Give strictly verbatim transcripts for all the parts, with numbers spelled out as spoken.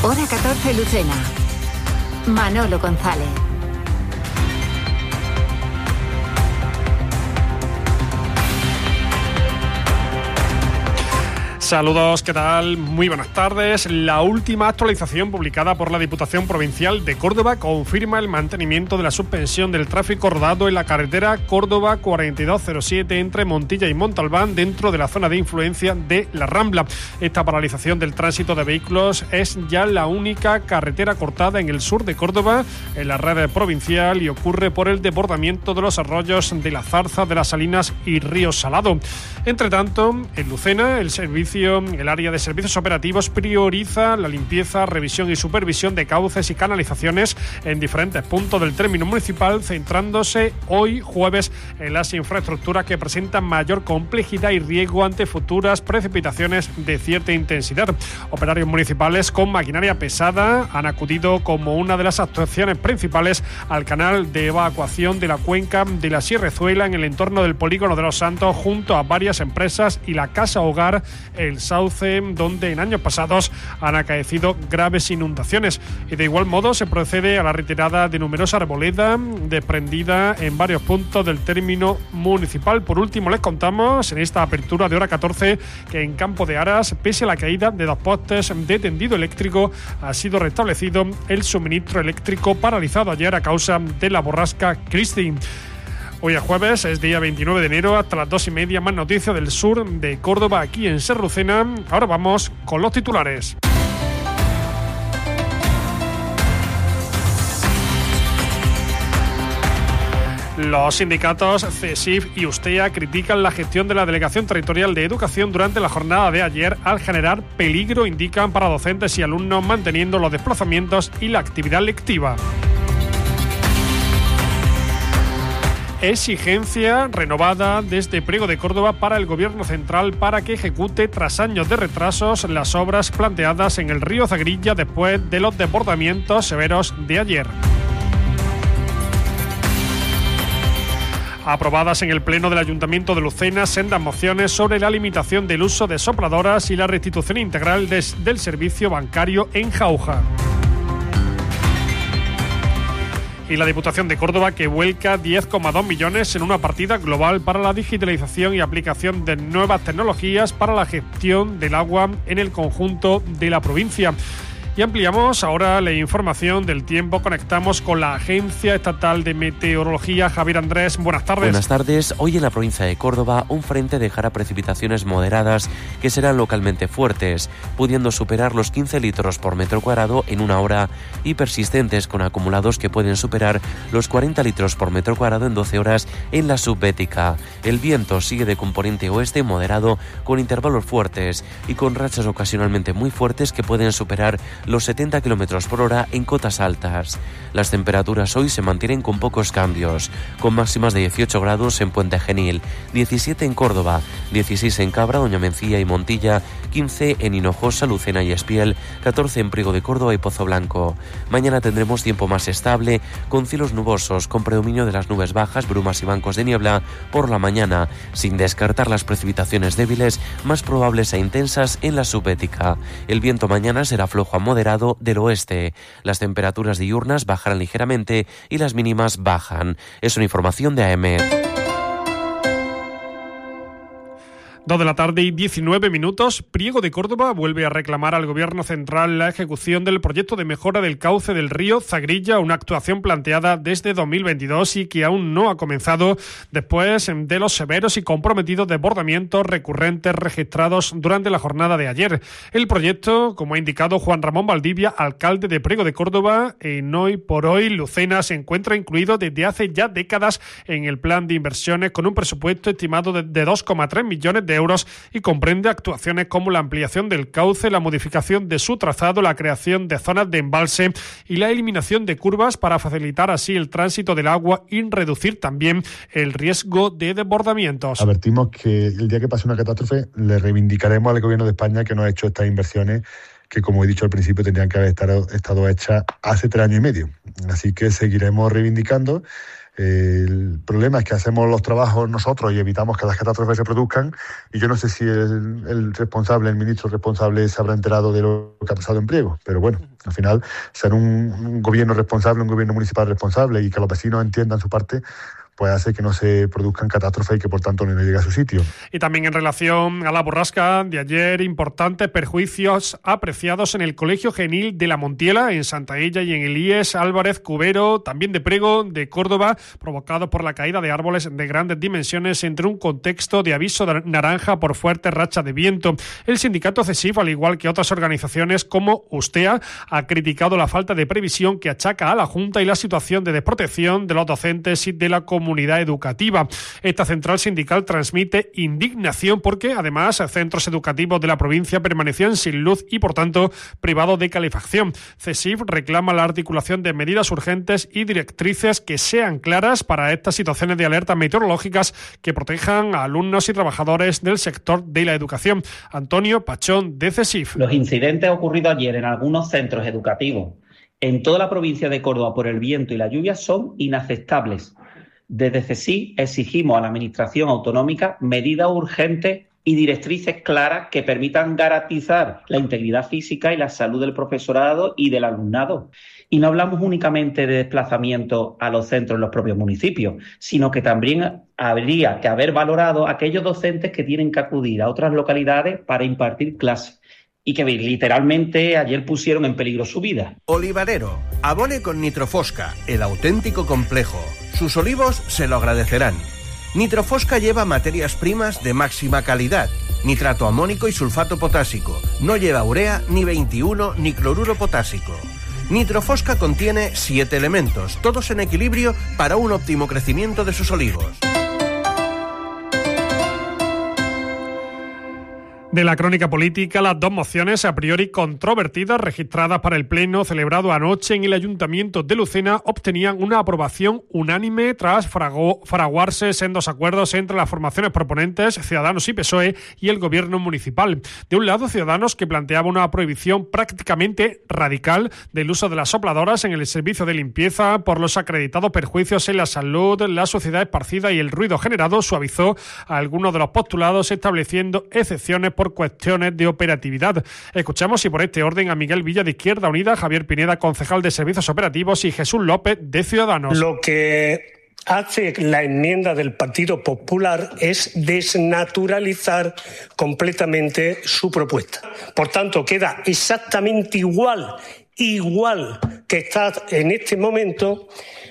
Hora catorce, Lucena. Manolo González. Saludos, ¿qué tal? Muy buenas tardes. La última actualización publicada por la Diputación Provincial de Córdoba confirma el mantenimiento de la suspensión del tráfico rodado en la carretera Córdoba cuarenta y dos cero siete entre Montilla y Montalbán dentro de la zona de influencia de La Rambla. Esta paralización del tránsito de vehículos es ya la única carretera cortada en el sur de Córdoba en la red provincial y ocurre por el desbordamiento de los arroyos de La Zarza, de las Salinas y Río Salado. Entre tanto, en Lucena, el servicio El área de servicios operativos prioriza la limpieza, revisión y supervisión de cauces y canalizaciones en diferentes puntos del término municipal, centrándose hoy jueves en las infraestructuras que presentan mayor complejidad y riesgo ante futuras precipitaciones de cierta intensidad. Operarios municipales con maquinaria pesada han acudido como una de las actuaciones principales al canal de evacuación de la cuenca de la Sierrezuela en el entorno del Polígono de los Santos, junto a varias empresas y la Casa Hogar El Sauce, donde en años pasados han acaecido graves inundaciones. Y de igual modo se procede a la retirada de numerosa arboleda desprendida en varios puntos del término municipal. Por último, les contamos en esta apertura de hora catorce que en Campo de Aras, pese a la caída de dos postes de tendido eléctrico, ha sido restablecido el suministro eléctrico paralizado ayer a causa de la borrasca Christine. Hoy es jueves, es día veintinueve de enero, hasta las dos y media, más noticias del sur de Córdoba, aquí en Ser Lucena. Ahora vamos con los titulares. Los sindicatos CESIF y USTEA critican la gestión de la Delegación Territorial de Educación durante la jornada de ayer al generar peligro, indican, para docentes y alumnos, manteniendo los desplazamientos y la actividad lectiva. Exigencia renovada desde Priego de Córdoba para el Gobierno central para que ejecute, tras años de retrasos, las obras planteadas en el río Zagrilla después de los desbordamientos severos de ayer. Aprobadas en el Pleno del Ayuntamiento de Lucena sendas mociones sobre la limitación del uso de sopladoras y la restitución integral des, del servicio bancario en Jauja. Y la Diputación de Córdoba, que vuelca diez coma dos millones en una partida global para la digitalización y aplicación de nuevas tecnologías para la gestión del agua en el conjunto de la provincia. Y ampliamos ahora la información del tiempo. Conectamos con la Agencia Estatal de Meteorología. Javier Andrés, buenas tardes. Buenas tardes. Hoy en la provincia de Córdoba, un frente dejará precipitaciones moderadas que serán localmente fuertes, pudiendo superar los quince litros por metro cuadrado en una hora y persistentes con acumulados que pueden superar los cuarenta litros por metro cuadrado en doce horas en la subbética. El viento sigue de componente oeste moderado con intervalos fuertes y con rachas ocasionalmente muy fuertes que pueden superar los setenta kilómetros por hora en cotas altas. Las temperaturas hoy se mantienen con pocos cambios, con máximas de dieciocho grados en Puente Genil, diecisiete en Córdoba, dieciséis en Cabra, Doña Mencía y Montilla, quince en Hinojosa, Lucena y Espiel, catorce en Priego de Córdoba y Pozo Blanco. Mañana tendremos tiempo más estable, con cielos nubosos, con predominio de las nubes bajas, brumas y bancos de niebla por la mañana, sin descartar las precipitaciones débiles más probables e intensas en la subbética. El viento mañana será flojo a moderado del oeste. Las temperaturas diurnas bajarán ligeramente y las mínimas bajan. Es una información de A M. Dos de la tarde y diecinueve minutos. Priego de Córdoba vuelve a reclamar al Gobierno central la ejecución del proyecto de mejora del cauce del río Zagrilla, una actuación planteada desde dos mil veintidós y que aún no ha comenzado después de los severos y comprometidos desbordamientos recurrentes registrados durante la jornada de ayer. El proyecto, como ha indicado Juan Ramón Valdivia, alcalde de Priego de Córdoba, en Hoy por Hoy Lucena, se encuentra incluido desde hace ya décadas en el plan de inversiones con un presupuesto estimado de, de dos coma tres millones de euros y comprende actuaciones como la ampliación del cauce, la modificación de su trazado, la creación de zonas de embalse y la eliminación de curvas para facilitar así el tránsito del agua y reducir también el riesgo de desbordamientos. Advertimos que el día que pase una catástrofe le reivindicaremos al Gobierno de España que no ha hecho estas inversiones que, como he dicho al principio, tendrían que haber estado, estado hechas hace tres años y medio. Así que seguiremos reivindicando El problema es que hacemos los trabajos nosotros y evitamos que las catástrofes se produzcan, y yo no sé si el, el responsable, el ministro responsable se habrá enterado de lo que ha pasado en Priego, pero bueno, al final ser un, un gobierno responsable, un gobierno municipal responsable y que los vecinos entiendan su parte, pues hace que no se produzcan catástrofes y que por tanto no llegue a su sitio. Y también en relación a la borrasca de ayer, importantes perjuicios apreciados en el Colegio Genil de la Montiela, en Santa Illa y en Elías Álvarez Cubero, también de Priego, de Córdoba, provocados por la caída de árboles de grandes dimensiones entre un contexto de aviso de naranja por fuertes rachas de viento. El sindicato CESIF, al igual que otras organizaciones como USTEA, ha criticado la falta de previsión que achaca a la Junta y la situación de desprotección de los docentes y de la comunidad comunidad educativa. Esta central sindical transmite indignación porque, además, centros educativos de la provincia permanecían sin luz y, por tanto, privados de calefacción. CESIF reclama la articulación de medidas urgentes y directrices que sean claras para estas situaciones de alerta meteorológicas que protejan a alumnos y trabajadores del sector de la educación. Antonio Pachón, de CESIF. Los incidentes ocurridos ayer en algunos centros educativos en toda la provincia de Córdoba por el viento y la lluvia son inaceptables. Desde CESIF exigimos a la Administración autonómica medidas urgentes y directrices claras que permitan garantizar la integridad física y la salud del profesorado y del alumnado. Y no hablamos únicamente de desplazamiento a los centros en los propios municipios, sino que también habría que haber valorado a aquellos docentes que tienen que acudir a otras localidades para impartir clases y que literalmente ayer pusieron en peligro su vida. Olivarero, abone con Nitrofosca, el auténtico complejo. Sus olivos se lo agradecerán. Nitrofosca lleva materias primas de máxima calidad, nitrato amónico y sulfato potásico. No lleva urea, ni veintiuno, ni cloruro potásico. Nitrofosca contiene siete elementos, todos en equilibrio para un óptimo crecimiento de sus olivos. De la crónica política, las dos mociones a priori controvertidas registradas para el pleno celebrado anoche en el Ayuntamiento de Lucena obtenían una aprobación unánime tras fragu- fraguarse sendos acuerdos entre las formaciones proponentes, Ciudadanos y P S O E, y el gobierno municipal. De un lado, Ciudadanos, que planteaba una prohibición prácticamente radical del uso de las sopladoras en el servicio de limpieza por los acreditados perjuicios en la salud, la suciedad esparcida y el ruido generado, suavizó a algunos de los postulados estableciendo excepciones por cuestiones de operatividad. Escuchamos y por este orden a Miguel Villa de Izquierda Unida, Javier Pineda, concejal de Servicios Operativos, y Jesús López de Ciudadanos. Lo que hace la enmienda del Partido Popular es desnaturalizar completamente su propuesta. Por tanto, queda exactamente igual, igual que está en este momento,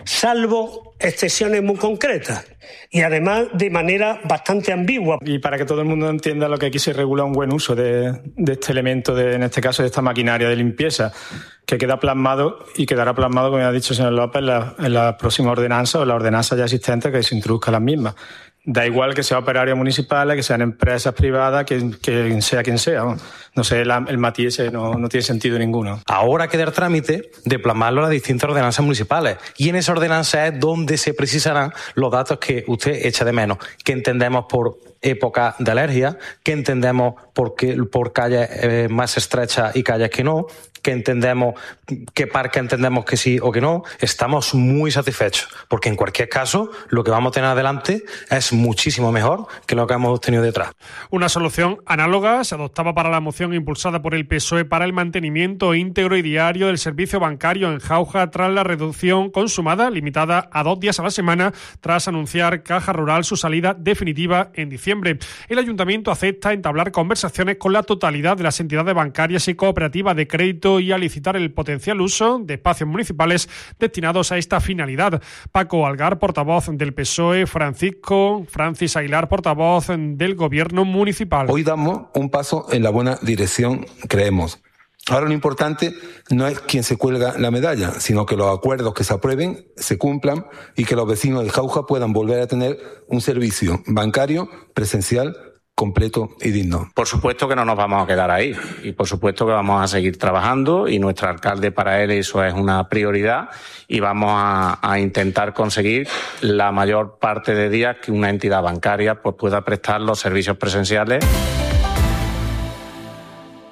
salvo excepciones muy concretas y además de manera bastante ambigua. Y para que todo el mundo entienda lo que aquí se regula un buen uso de, de este elemento, de, en este caso de esta maquinaria de limpieza, que queda plasmado y quedará plasmado, como ha dicho el señor López, en la, en la próxima ordenanza o en la ordenanza ya existente que se introduzca las mismas. Da igual que sean operarios municipales, que sean empresas privadas, que, que sea quien sea. No sé, la, el matiz no, no tiene sentido ninguno. Ahora queda el trámite de plasmarlo en las distintas ordenanzas municipales. Y en esa ordenanza es donde se precisarán los datos que usted echa de menos. Que entendemos por época de alergia, que entendemos por, qué, por calles eh, más estrechas y calles que no, que entendemos qué parque entendemos que sí o que no. Estamos muy satisfechos, porque en cualquier caso lo que vamos a tener adelante es muchísimo mejor que lo que hemos obtenido detrás. Una solución análoga se adoptaba para la moción impulsada por el P S O E para el mantenimiento íntegro y diario del servicio bancario en Jauja tras la reducción consumada, limitada a dos días a la semana, tras anunciar Caja Rural su salida definitiva en diciembre. El Ayuntamiento acepta entablar conversaciones con la totalidad de las entidades bancarias y cooperativas de crédito y a licitar el potencial uso de espacios municipales destinados a esta finalidad. Paco Algar, portavoz del P S O E, Francisco Francis Aguilar, portavoz del Gobierno municipal. Hoy damos un paso en la buena dirección, creemos. Ahora lo importante no es quién se cuelga la medalla, sino que los acuerdos que se aprueben se cumplan y que los vecinos de Jauja puedan volver a tener un servicio bancario presencial completo y digno. Por supuesto que no nos vamos a quedar ahí y por supuesto que vamos a seguir trabajando y nuestro alcalde, para él eso es una prioridad, y vamos a, a intentar conseguir la mayor parte de días que una entidad bancaria pues pueda prestar los servicios presenciales.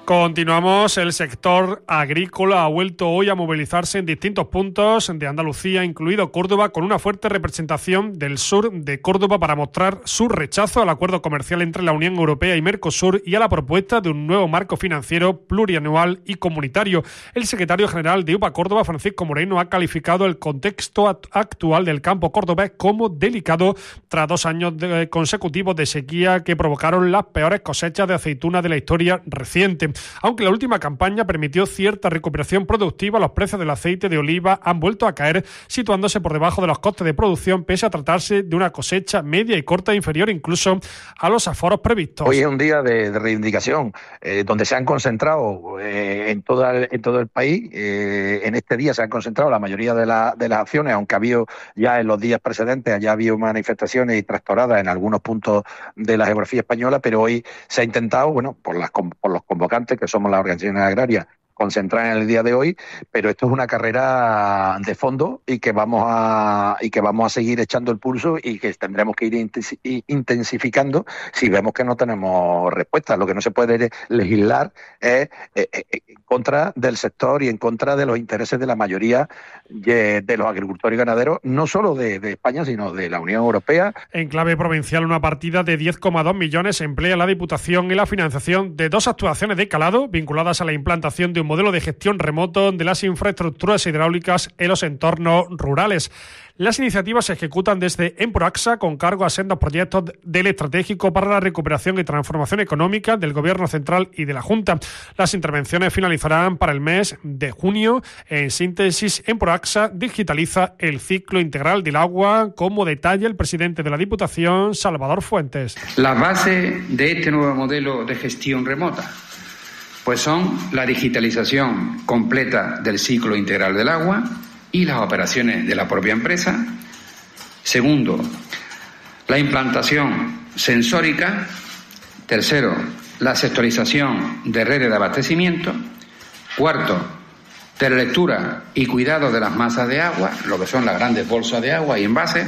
Continuamos. El sector agrícola ha vuelto hoy a movilizarse en distintos puntos de Andalucía, incluido Córdoba, con una fuerte representación del sur de Córdoba para mostrar su rechazo al acuerdo comercial entre la Unión Europea y Mercosur y a la propuesta de un nuevo marco financiero plurianual y comunitario. El secretario general de U P A Córdoba, Francisco Moreno, ha calificado el contexto actual del campo cordobés como delicado tras dos años de consecutivos de sequía que provocaron las peores cosechas de aceituna de la historia reciente. Aunque la última campaña permitió cierta recuperación productiva, los precios del aceite de oliva han vuelto a caer, situándose por debajo de los costes de producción, pese a tratarse de una cosecha media y corta inferior incluso a los aforos previstos. Hoy es un día de, de reivindicación, eh, donde se han concentrado eh, en, toda, en todo el país. Eh, en este día se han concentrado la mayoría de, la, de las acciones, aunque ha habido ya en los días precedentes, ya ha habido manifestaciones y tractoradas en algunos puntos de la geografía española, pero hoy se ha intentado, bueno, por, las, por los convocantes, que somos las organizaciones agrarias, concentrar en el día de hoy, pero esto es una carrera de fondo y que vamos a y que vamos a seguir echando el pulso y que tendremos que ir intensificando si vemos que no tenemos respuesta. Lo que no se puede legislar es eh, eh, en contra del sector y en contra de los intereses de la mayoría de, de los agricultores y ganaderos, no solo de, de España, sino de la Unión Europea. En clave provincial, una partida de diez coma dos millones emplea la Diputación en la financiación de dos actuaciones de calado vinculadas a la implantación de un modelo de gestión remoto de las infraestructuras hidráulicas en los entornos rurales. Las iniciativas se ejecutan desde Emproaxa con cargo a sendos proyectos del estratégico para la recuperación y transformación económica del Gobierno central y de la Junta. Las intervenciones finalizarán para el mes de junio. En síntesis, Emproaxa digitaliza el ciclo integral del agua, como detalla el presidente de la Diputación, Salvador Fuentes. La base de este nuevo modelo de gestión remota pues son la digitalización completa del ciclo integral del agua y las operaciones de la propia empresa. Segundo, la implantación sensórica. Tercero, la sectorización de redes de abastecimiento. Cuarto, telelectura y cuidado de las masas de agua, lo que son las grandes bolsas de agua y envases.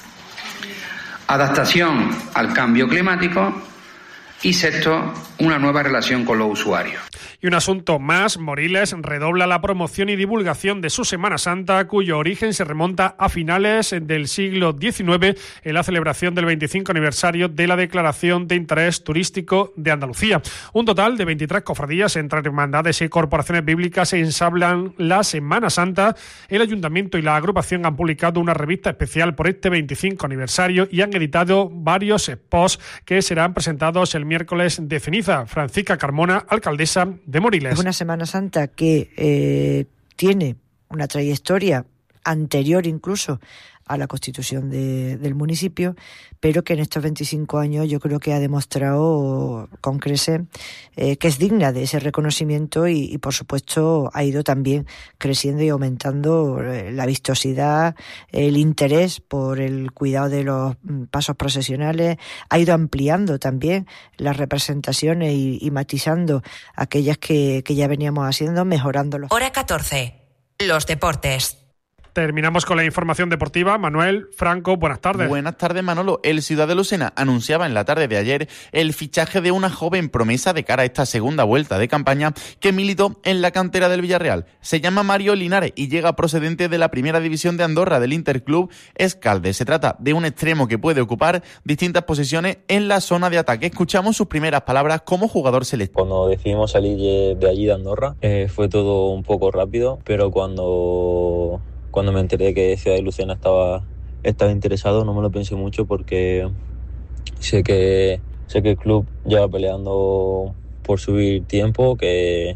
Adaptación al cambio climático. Y sexto, una nueva relación con los usuarios. Y un asunto más, Moriles redobla la promoción y divulgación de su Semana Santa, cuyo origen se remonta a finales del siglo diecinueve en la celebración del veinticinco aniversario de la Declaración de Interés Turístico de Andalucía. Un total de veintitrés cofradías entre hermandades y corporaciones bíblicas se ensablan la Semana Santa. El Ayuntamiento y la agrupación han publicado una revista especial por este veinticinco aniversario y han editado varios spots que serán presentados el miércoles de ceniza. Francisca Carmona, alcaldesa de Moriles. Es una Semana Santa que eh, tiene una trayectoria anterior incluso a la constitución de, del municipio, pero que en estos veinticinco años yo creo que ha demostrado con creces eh, que es digna de ese reconocimiento y, y por supuesto ha ido también creciendo y aumentando eh, la vistosidad, el interés por el cuidado de los pasos procesionales, ha ido ampliando también las representaciones y, y matizando aquellas que, que ya veníamos haciendo, mejorándolos. Hora catorce. Los deportes. Terminamos con la información deportiva. Manuel Franco, buenas tardes. Buenas tardes, Manolo. El Ciudad de Lucena anunciaba en la tarde de ayer el fichaje de una joven promesa de cara a esta segunda vuelta de campaña que militó en la cantera del Villarreal. Se llama Mario Linares y llega procedente de la primera división de Andorra del Interclub Escalde. Se trata de un extremo que puede ocupar distintas posiciones en la zona de ataque. Escuchamos sus primeras palabras como jugador selecto. Cuando decidimos salir de allí de Andorra eh, fue todo un poco rápido, pero cuando... Cuando me enteré que Ciudad de Lucena estaba, estaba interesado, no me lo pensé mucho porque sé que, sé que el club lleva peleando por subir tiempo, que,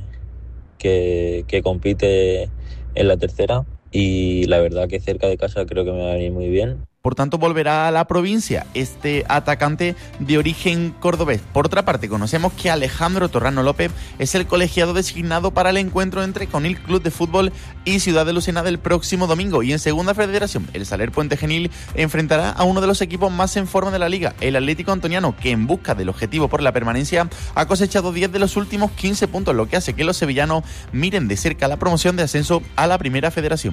que, que compite en la tercera y la verdad que cerca de casa creo que me va a venir muy bien. Por tanto, volverá a la provincia este atacante de origen cordobés. Por otra parte, conocemos que Alejandro Torrano López es el colegiado designado para el encuentro entre Conil Club de Fútbol y Ciudad de Lucena del próximo domingo. Y en Segunda Federación, el Saler Puente Genil enfrentará a uno de los equipos más en forma de la liga, el Atlético Antoniano, que en busca del objetivo por la permanencia ha cosechado diez de los últimos quince puntos, lo que hace que los sevillanos miren de cerca la promoción de ascenso a la Primera Federación.